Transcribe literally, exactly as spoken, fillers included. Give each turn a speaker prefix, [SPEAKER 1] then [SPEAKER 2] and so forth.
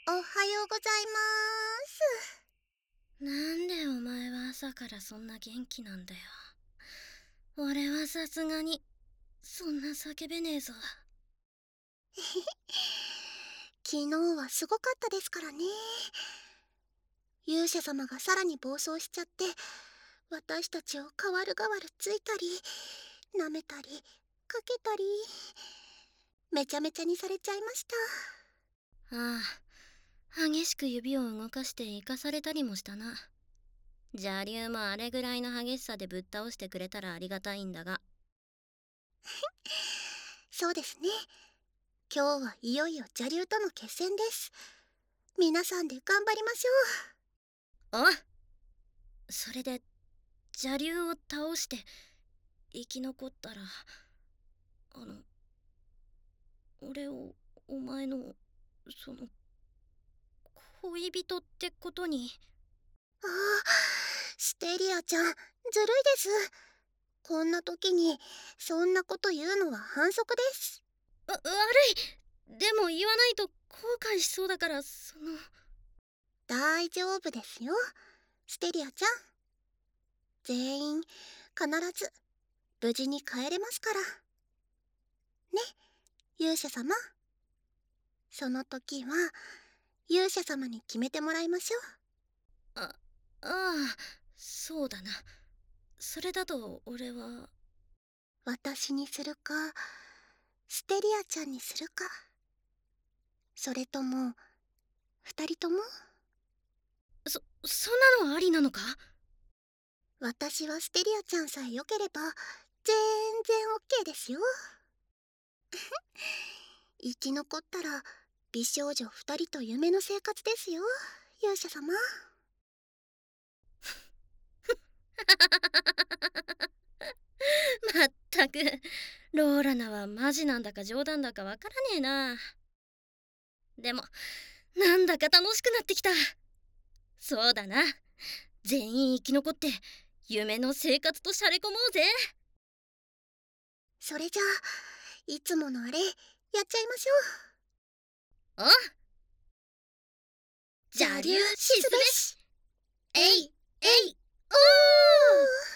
[SPEAKER 1] おはようございま
[SPEAKER 2] なんでお前は朝からそんな元気なんだよ。俺はさすがにそんな叫べねえぞ。
[SPEAKER 1] ーす。昨日はすごかったですからね。勇者様がさらに暴走しちゃって、私たちを代わる代わるついたり、舐めたり、かけたり、めちゃめちゃにされちゃいました。
[SPEAKER 2] ああ、激しく指を動かして生かされたりもしたな。邪竜もあれぐらいの激しさでぶっ倒してくれたらありがたいんだが。
[SPEAKER 1] そうですね。今日はいよいよ邪竜との決戦です。皆さんで頑張りましょう。
[SPEAKER 2] あ、それで邪竜を倒して生き残ったら、あの俺をお前のその恋人ってことに。
[SPEAKER 1] ああ、ステリアちゃん、ずるいです。こんな時にそんなこと言うのは反則です。
[SPEAKER 2] わ悪い。でも言わないと後悔しそうだから。その
[SPEAKER 1] 大丈夫ですよ、ステリアちゃん。全員必ず無事に帰れますからね。勇者様、その時は勇者様に決めてもらいましょ
[SPEAKER 2] あああ、そうだな。それだと俺は。
[SPEAKER 1] う。私にするか、ステリアちゃんにするか、それとも二人とも。
[SPEAKER 2] そそんなのありなのか？
[SPEAKER 1] 私はステリアちゃんさえ良ければ全然 OK ですよ。生き残ったら美少女二人と夢の生活ですよ、勇者様。
[SPEAKER 2] まったく、ローラナはマジなんだか冗談だかわからねえな。でもなんだか楽しくなってきた。そうだな、全員生き残って夢の生活としゃれ込もうぜ。
[SPEAKER 1] それじゃあいつものあれやっちゃいましょう。
[SPEAKER 2] あ、
[SPEAKER 1] 邪竜しすべし。
[SPEAKER 2] えいえい。
[SPEAKER 1] おー。